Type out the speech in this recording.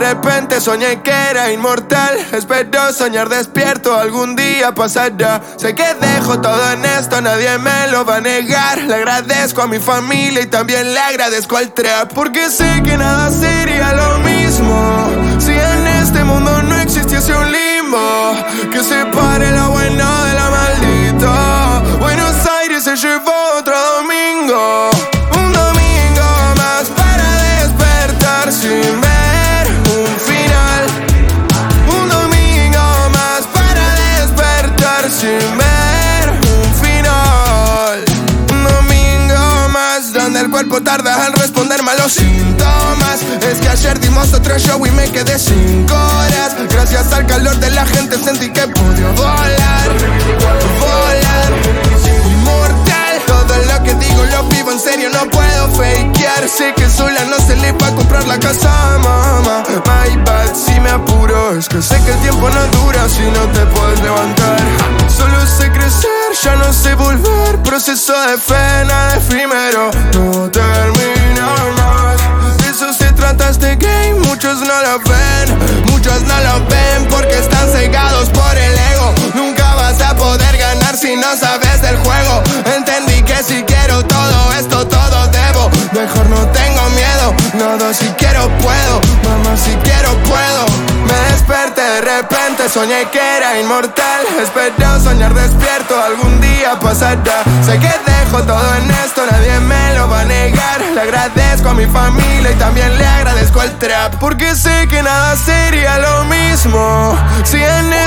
repente soñé que era inmortal. Espero soñar despierto, algún día pasará. Sé que dejo todo en esto, nadie me lo va a negar. Le agradezco a mi familia y también le agradezco al trap, porque sé que nada sería lo mismo si en este mundo no existiese un limbo que separe lo bueno de lo maldito. Buenos Aires se llevó otro domingo. Un domingo más para despertar sin ver un final. Un domingo más para despertar sin ver un final. Un domingo más donde el cuerpo tarda en responderme a los síntomas. Es que ayer dimos otro show y me quedé 5 horas. Gracias al calor de la gente sentí que podía volar. Volar. Inmortal. Todo lo que digo lo vivo en serio, no puedo fakear. Sé que sola no se le va a comprar la casa, mamá. My bad, si me apuro. Es que sé que el tiempo no dura si no te puedes levantar. Solo sé crecer, ya no sé volver. Proceso de fe, nada efímero. No termina más. De eso se trata este game. Muchos no lo ven, muchos no lo ven porque están cegados por el ego. Nunca vas a poder ganar si no sabes del juego. Entendí que si quiero todo esto, todo debo. Mejor no tengo miedo, nada si quiero puedo. Mamá, si quiero puedo. Me desperté de repente, soñé que era inmortal. Espero soñar despierto, algún día pasará. Sé que dejo todo en esto, nadie me lo va a negar. Le agradezco a mi familia y también le agradezco al trap, porque sé que nada sería lo mismo si en